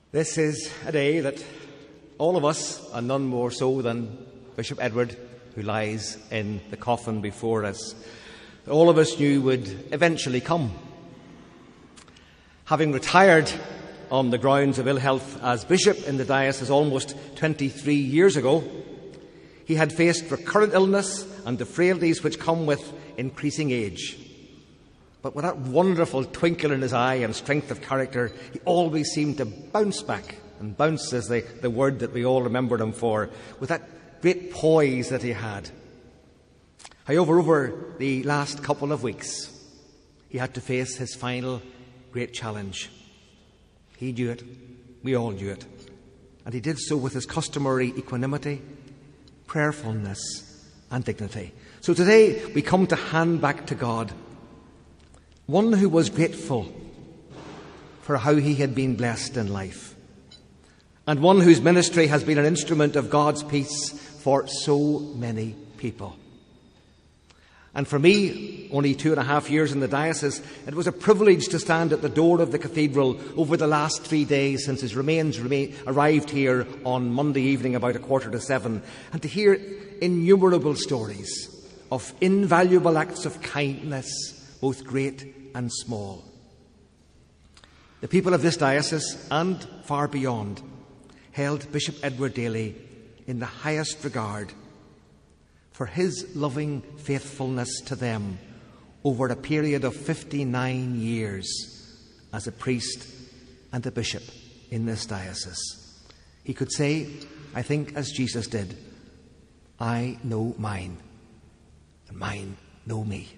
This is a day that all of us, and none more so than Bishop Edward, who lies in the coffin before us, all of us knew would eventually come. Having retired on the grounds of ill health as bishop in the diocese almost 23 years ago, he had faced recurrent illness and the frailties which come with increasing age. But with that wonderful twinkle in his eye and strength of character, he always seemed to bounce back. And bounce is the word that we all remembered him for, with that great poise that he had. However, over the last couple of weeks, he had to face his final great challenge. He knew it. We all knew it. And he did so with his customary equanimity, prayerfulness, and dignity. So today we come to hand back to God one who was grateful for how he had been blessed in life, and one whose ministry has been an instrument of God's peace for so many people. And for me, only 2.5 years in the diocese, it was a privilege to stand at the door of the cathedral over the last 3 days since his remains arrived here on Monday evening about 6:45, and to hear innumerable stories of invaluable acts of kindness, both great and small. The people of this diocese, and far beyond, held Bishop Edward Daly in the highest regard for his loving faithfulness to them over a period of 59 years as a priest and a bishop in this diocese. He could say, I think as Jesus did, I know mine, and mine know me.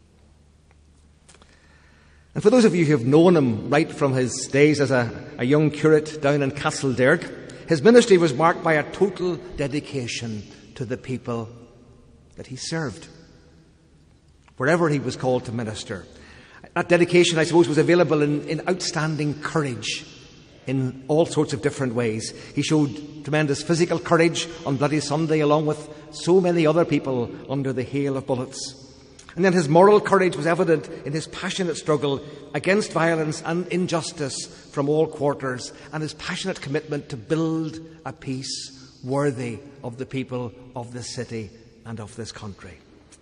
And for those of you who have known him right from his days as a young curate down in Castlederg, his ministry was marked by a total dedication to the people that he served, wherever he was called to minister. That dedication, I suppose, was available in outstanding courage in all sorts of different ways. He showed tremendous physical courage on Bloody Sunday, along with so many other people under the hail of bullets. And then his moral courage was evident in his passionate struggle against violence and injustice from all quarters, and his passionate commitment to build a peace worthy of the people of this city and of this country.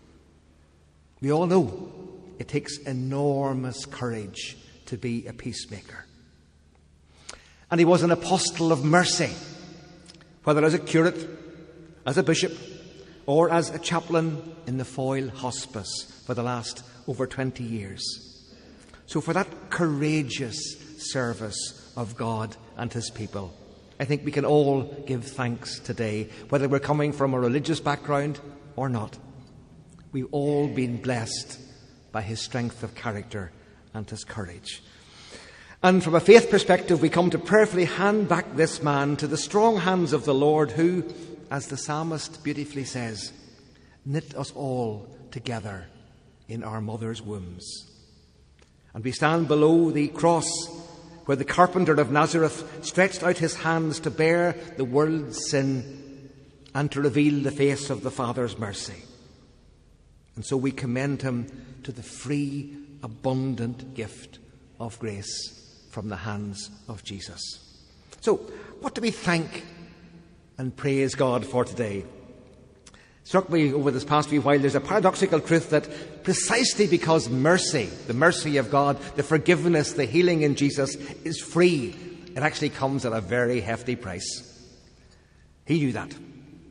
We all know it takes enormous courage to be a peacemaker. And he was an apostle of mercy, whether as a curate, as a bishop, or as a chaplain in the Foyle Hospice for the last over 20 years. So for that courageous service of God and his people, I think we can all give thanks today, whether we're coming from a religious background or not. We've all been blessed by his strength of character and his courage. And from a faith perspective, we come to prayerfully hand back this man to the strong hands of the Lord who, as the psalmist beautifully says, knit us all together in our mother's wombs. And we stand below the cross where the carpenter of Nazareth stretched out his hands to bear the world's sin and to reveal the face of the Father's mercy. And so we commend him to the free, abundant gift of grace from the hands of Jesus. So, what do we thank and praise God for today? It struck me over this past few while, there's a paradoxical truth that precisely because mercy, the mercy of God, the forgiveness, the healing in Jesus is free, it actually comes at a very hefty price. He knew that.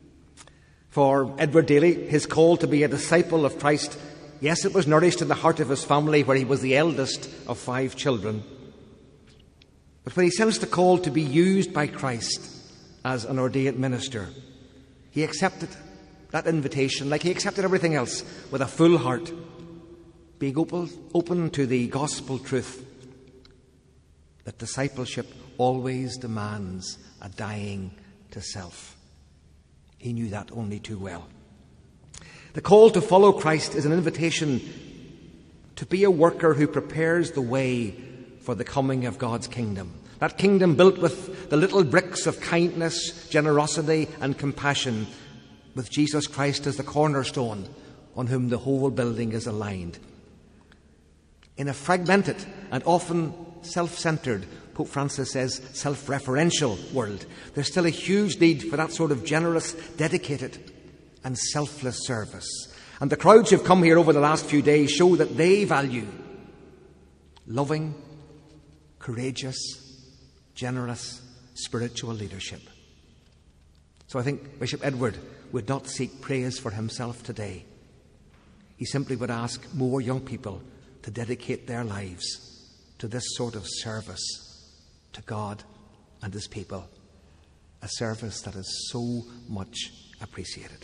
For Edward Daly, his call to be a disciple of Christ, yes, it was nourished in the heart of his family where he was the eldest of 5 children. But when he sensed the call to be used by Christ as an ordained minister, he accepted that invitation like he accepted everything else with a full heart, being open to the gospel truth that discipleship always demands a dying to self. He knew that only too well. The call to follow Christ is an invitation to be a worker who prepares the way for the coming of God's kingdom. That kingdom built with the little bricks of kindness, generosity, and compassion, with Jesus Christ as the cornerstone on whom the whole building is aligned. In a fragmented and often self-centered Pope Francis says, self-referential world, there's still a huge need for that sort of generous, dedicated and selfless service. And the crowds who've come here over the last few days show that they value loving, courageous, generous, spiritual leadership. So I think Bishop Edward would not seek praise for himself today. He simply would ask more young people to dedicate their lives to this sort of service to God and His people, a service that is so much appreciated.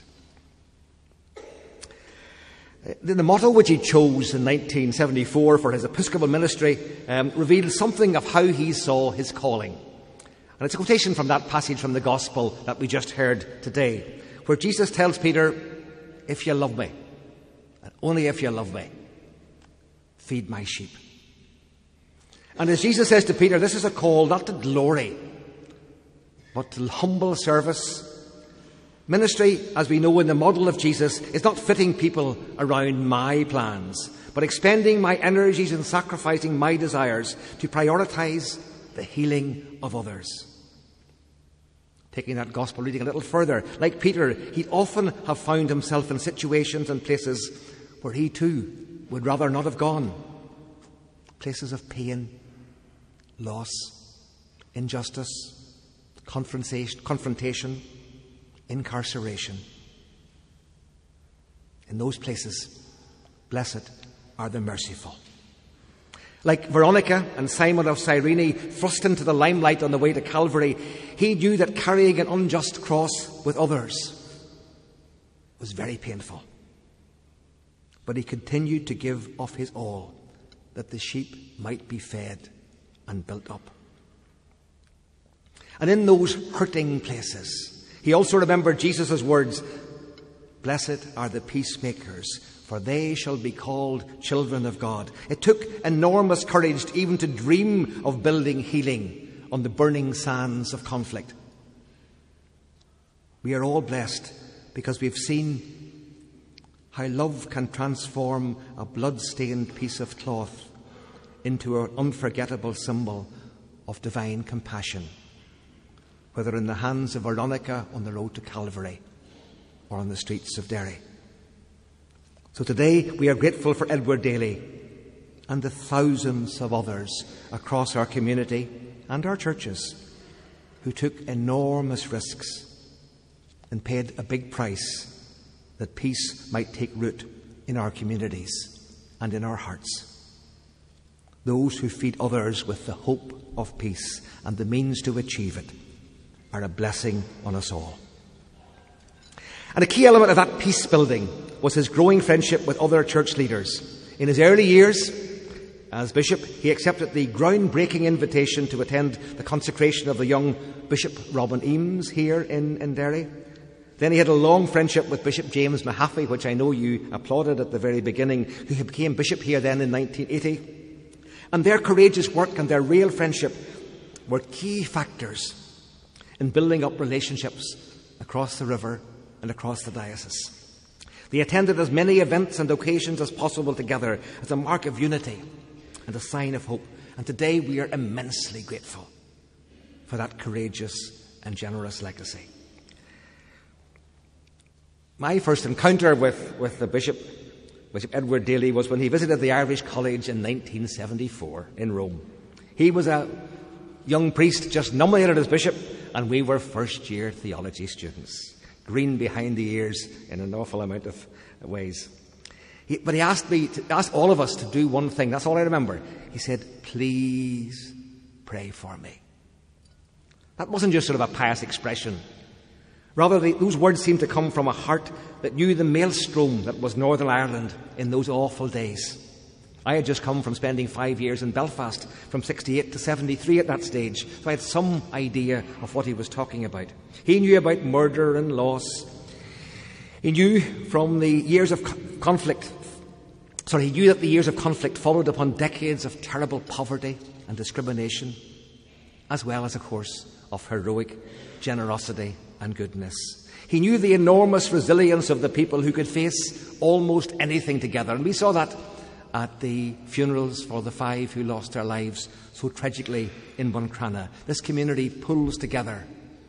The motto which he chose in 1974 for his Episcopal ministry revealed something of how he saw his calling. And it's a quotation from that passage from the Gospel that we just heard today, where Jesus tells Peter, if you love me, and only if you love me, feed my sheep. And as Jesus says to Peter, this is a call not to glory, but to humble service. Ministry, as we know in the model of Jesus, is not fitting people around my plans, but expending my energies and sacrificing my desires to prioritize the healing of others. Taking that gospel reading a little further, like Peter, he'd often have found himself in situations and places where he too would rather not have gone. Places of pain, loss, injustice, confrontation, incarceration. In those places, blessed are the merciful. Like Veronica and Simon of Cyrene, thrust into the limelight on the way to Calvary, he knew that carrying an unjust cross with others was very painful. But he continued to give of his all, that the sheep might be fed and built up. And in those hurting places, he also remembered Jesus' words, blessed are the peacemakers, for they shall be called children of God. It took enormous courage even to dream of building healing on the burning sands of conflict. We are all blessed because we've seen how love can transform a blood-stained piece of cloth into an unforgettable symbol of divine compassion, whether in the hands of Veronica on the road to Calvary or on the streets of Derry. So today we are grateful for Edward Daly and the thousands of others across our community and our churches who took enormous risks and paid a big price that peace might take root in our communities and in our hearts. Those who feed others with the hope of peace and the means to achieve it are a blessing on us all. And a key element of that peace building was his growing friendship with other church leaders. In his early years as bishop, he accepted the groundbreaking invitation to attend the consecration of the young Bishop Robin Eames here in Derry. Then he had a long friendship with Bishop James Mahaffey, which I know you applauded at the very beginning, who became bishop here then in 1980. And their courageous work and their real friendship were key factors in building up relationships across the river and across the diocese. They attended as many events and occasions as possible together as a mark of unity and a sign of hope. And today we are immensely grateful for that courageous and generous legacy. My first encounter with the Bishop Edward Daly, was when he visited the Irish College in 1974 in Rome. He was a young priest just nominated as bishop, and we were first-year theology students, green behind the ears in an awful amount of ways. But he asked all of us to do one thing. That's all I remember. He said, please pray for me. That wasn't just sort of a pious expression. Rather, those words seemed to come from a heart that knew the maelstrom that was Northern Ireland in those awful days. I had just come from spending 5 years in Belfast, from 68 to 73 at that stage, so I had some idea of what he was talking about. He knew about murder and loss. He knew from the years of conflict, he knew that the years of conflict followed upon decades of terrible poverty and discrimination, as well as, of course, of heroic generosity and goodness. He knew the enormous resilience of the people who could face almost anything together. And we saw that at the funerals for the 5 who lost their lives so tragically in Buncrana. This community pulls together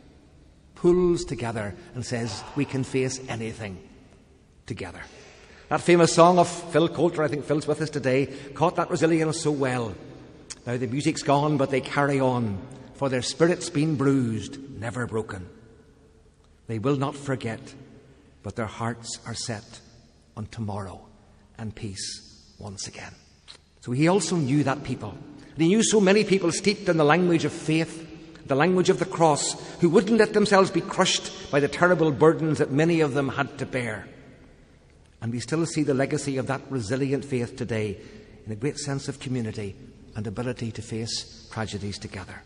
and says, we can face anything together. That famous song of Phil Coulter, I think Phil's with us today, caught that resilience so well. Now the music's gone, but they carry on, for their spirit's been bruised, never broken. They will not forget, but their hearts are set on tomorrow and peace once again. So he also knew that people. And he knew so many people steeped in the language of faith, the language of the cross, who wouldn't let themselves be crushed by the terrible burdens that many of them had to bear. And we still see the legacy of that resilient faith today in a great sense of community and ability to face tragedies together.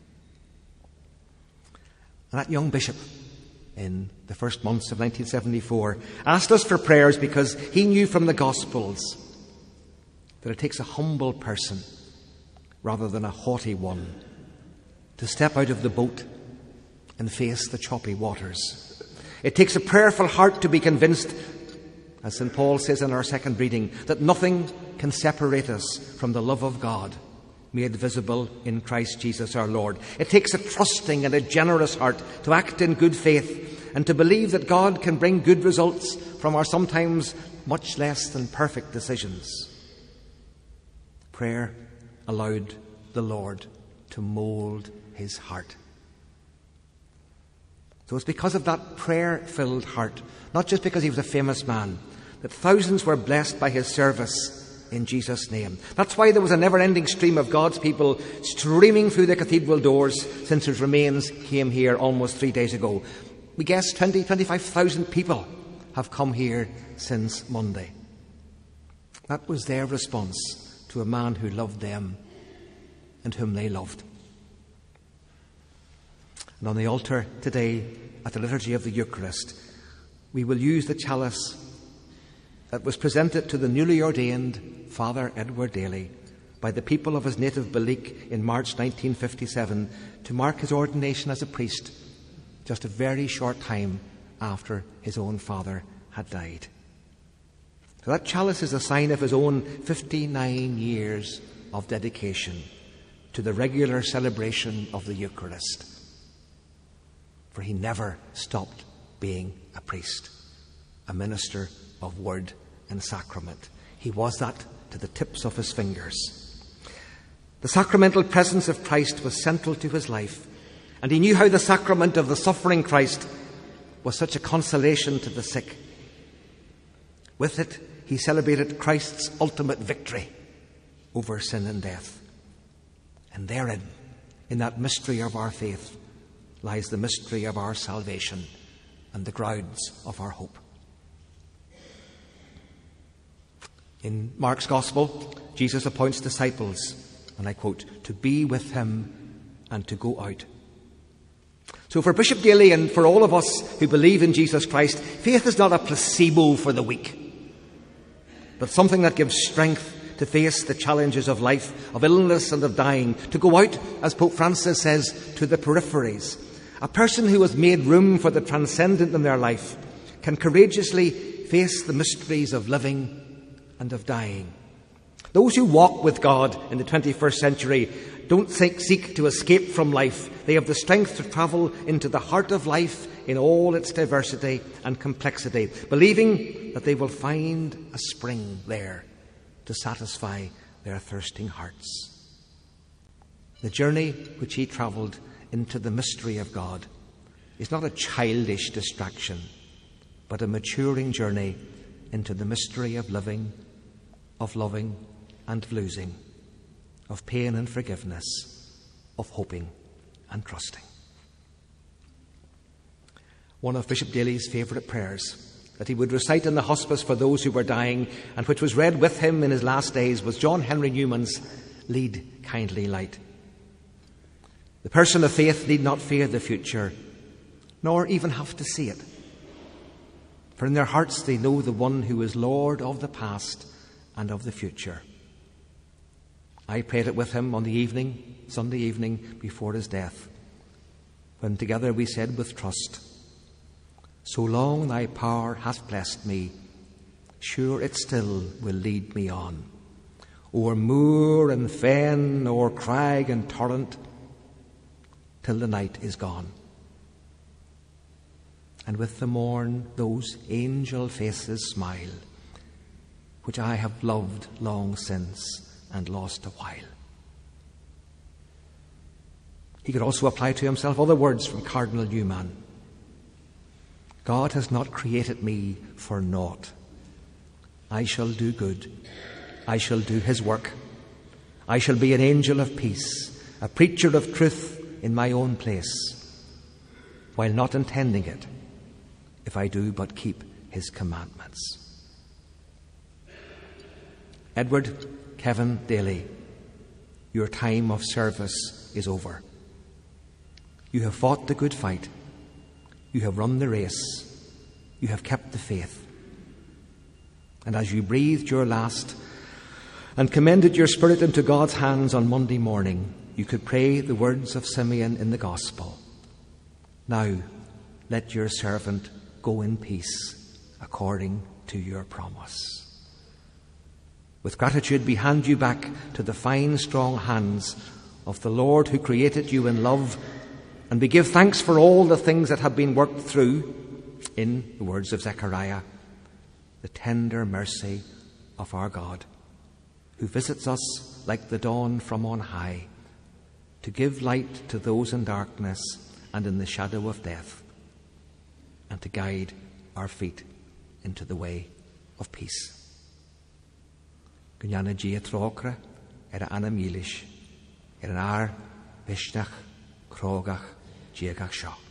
And that young bishop in the first months of 1974 asked us for prayers because he knew from the Gospels that it takes a humble person rather than a haughty one to step out of the boat and face the choppy waters. It takes a prayerful heart to be convinced, as St. Paul says in our second reading, that nothing can separate us from the love of God made visible in Christ Jesus our Lord. It takes a trusting and a generous heart to act in good faith and to believe that God can bring good results from our sometimes much less than perfect decisions. Prayer allowed the Lord to mould his heart. So it's because of that prayer-filled heart, not just because he was a famous man, that thousands were blessed by his service in Jesus' name. That's why there was a never-ending stream of God's people streaming through the cathedral doors since his remains came here almost 3 days ago. We guess 25,000 people have come here since Monday. That was their response to a man who loved them and whom they loved. And on the altar today, at the liturgy of the Eucharist, we will use the chalice that was presented to the newly ordained Father Edward Daly by the people of his native Balik in March 1957 to mark his ordination as a priest just a very short time after his own father had died. So that chalice is a sign of his own 59 years of dedication to the regular celebration of the Eucharist. For he never stopped being a priest, a minister of word and sacrament. He was that to the tips of his fingers. The sacramental presence of Christ was central to his life, and he knew how the sacrament of the suffering Christ was such a consolation to the sick. With it, he celebrated Christ's ultimate victory over sin and death. And therein, in that mystery of our faith, lies the mystery of our salvation and the grounds of our hope. In Mark's Gospel, Jesus appoints disciples, and I quote, to be with him and to go out. So for Bishop Daly and for all of us who believe in Jesus Christ, faith is not a placebo for the weak, but something that gives strength to face the challenges of life, of illness and of dying, to go out, as Pope Francis says, to the peripheries. A person who has made room for the transcendent in their life can courageously face the mysteries of living and of dying. Those who walk with God in the 21st century don't seek to escape from life. They have the strength to travel into the heart of life in all its diversity and complexity, believing that they will find a spring there to satisfy their thirsting hearts. The journey which he travelled into the mystery of God is not a childish distraction, but a maturing journey into the mystery of living, of loving and of losing, of pain and forgiveness, of hoping and trusting. One of Bishop Daly's favourite prayers that he would recite in the hospice for those who were dying, and which was read with him in his last days, was John Henry Newman's Lead, Kindly Light. The person of faith need not fear the future, nor even have to see it. For in their hearts they know the one who is Lord of the past and of the future. I prayed it with him on the evening, Sunday evening, before his death, when together we said with trust, "So long thy power hath blessed me, sure it still will lead me on. o'er moor and fen, o'er crag and torrent, till the night is gone. And with the morn those angel faces smile, which I have loved long since and lost a while. He could also apply to himself other words from Cardinal Newman. God has not created me for naught. I shall do good. I shall do his work. I shall be an angel of peace, a preacher of truth in my own place, while not intending it, if I do but keep his commandments. Edward Kevin Daly, your time of service is over. You have fought the good fight. You have run the race. You have kept the faith. And as you breathed your last and commended your spirit into God's hands on Monday morning, you could pray the words of Simeon in the Gospel. Now, let your servant go in peace according to your promise. With gratitude, we hand you back to the fine, strong hands of the Lord who created you in love, and we give thanks for all the things that have been worked through, in the words of Zechariah, the tender mercy of our God, who visits us like the dawn from on high, to give light to those in darkness and in the shadow of death, and to guide our feet into the way of peace. Gwyniana Gia Trocra, Anna Milish, Ar Vishnach, Krogach, Giagach Shaw.